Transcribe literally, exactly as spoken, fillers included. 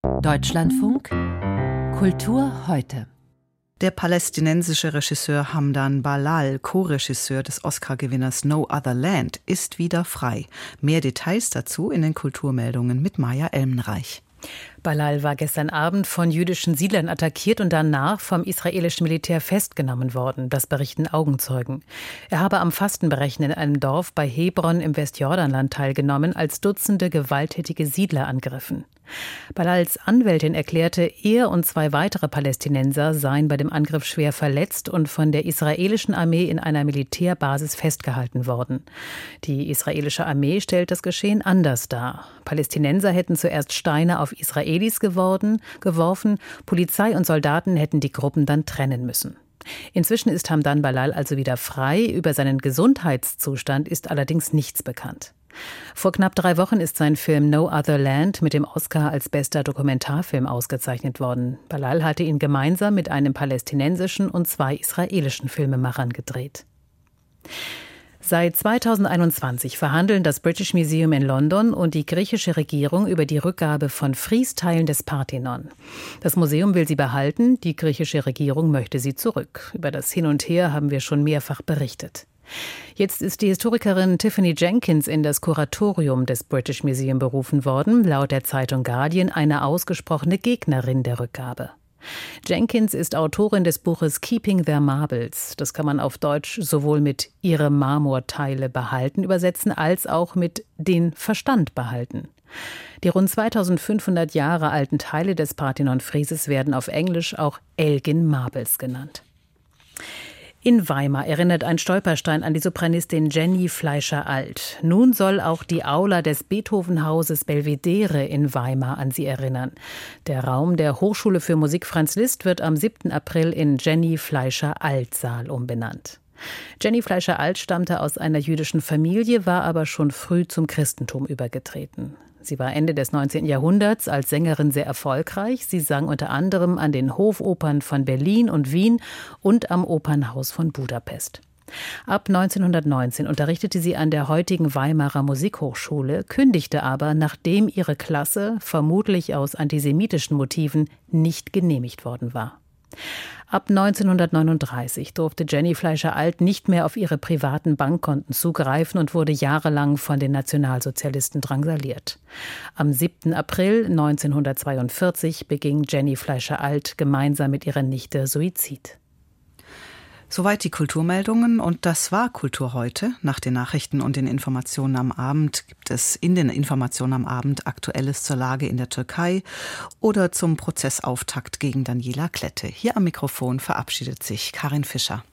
Deutschlandfunk Kultur heute. Der palästinensische Regisseur Hamdan Balal, Co-Regisseur des Oscar-Gewinners No Other Land, ist wieder frei. Mehr Details dazu in den Kulturmeldungen mit Maja Elmenreich. Balal war gestern Abend von jüdischen Siedlern attackiert und danach vom israelischen Militär festgenommen worden. Das berichten Augenzeugen. Er habe am Fastenbrechen in einem Dorf bei Hebron im Westjordanland teilgenommen, als Dutzende gewalttätige Siedler angriffen. Balals Anwältin erklärte, er und zwei weitere Palästinenser seien bei dem Angriff schwer verletzt und von der israelischen Armee in einer Militärbasis festgehalten worden. Die israelische Armee stellt das Geschehen anders dar. Palästinenser hätten zuerst Steine auf Israelis geworden, geworfen, Polizei und Soldaten hätten die Gruppen dann trennen müssen. Inzwischen ist Hamdan Balal also wieder frei, über seinen Gesundheitszustand ist allerdings nichts bekannt. Vor knapp drei Wochen ist sein Film No Other Land mit dem Oscar als bester Dokumentarfilm ausgezeichnet worden. Balal hatte ihn gemeinsam mit einem palästinensischen und zwei israelischen Filmemachern gedreht. Seit zweitausendeinundzwanzig verhandeln das British Museum in London und die griechische Regierung über die Rückgabe von Friesteilen des Parthenon. Das Museum will sie behalten, die griechische Regierung möchte sie zurück. Über das Hin und Her haben wir schon mehrfach berichtet. Jetzt ist die Historikerin Tiffany Jenkins in das Kuratorium des British Museum berufen worden, laut der Zeitung Guardian eine ausgesprochene Gegnerin der Rückgabe. Jenkins ist Autorin des Buches Keeping Their Marbles. Das kann man auf Deutsch sowohl mit ihre Marmorteile behalten übersetzen, als auch mit den Verstand behalten. Die rund zweitausendfünfhundert Jahre alten Teile des Parthenon-Frieses werden auf Englisch auch Elgin Marbles genannt. In Weimar erinnert ein Stolperstein an die Sopranistin Jenny Fleischer-Alt. Nun soll auch die Aula des Beethoven-Hauses Belvedere in Weimar an sie erinnern. Der Raum der Hochschule für Musik Franz Liszt wird am siebten April in Jenny Fleischer-Alt-Saal umbenannt. Jenny Fleischer-Alt stammte aus einer jüdischen Familie, war aber schon früh zum Christentum übergetreten. Sie war Ende des neunzehnten Jahrhunderts als Sängerin sehr erfolgreich. Sie sang unter anderem an den Hofopern von Berlin und Wien und am Opernhaus von Budapest. Ab neunzehnhundertneunzehn unterrichtete sie an der heutigen Weimarer Musikhochschule, kündigte aber, nachdem ihre Klasse, vermutlich aus antisemitischen Motiven, nicht genehmigt worden war. Ab neunzehnhundertneununddreißig durfte Jenny Fleischer-Alt nicht mehr auf ihre privaten Bankkonten zugreifen und wurde jahrelang von den Nationalsozialisten drangsaliert. Am siebten April neunzehnhundertzweiundvierzig beging Jenny Fleischer-Alt gemeinsam mit ihrer Nichte Suizid. Soweit die Kulturmeldungen und das war Kultur heute. Nach den Nachrichten und den Informationen am Abend gibt es in den Informationen am Abend Aktuelles zur Lage in der Türkei oder zum Prozessauftakt gegen Daniela Klette. Hier am Mikrofon verabschiedet sich Karin Fischer.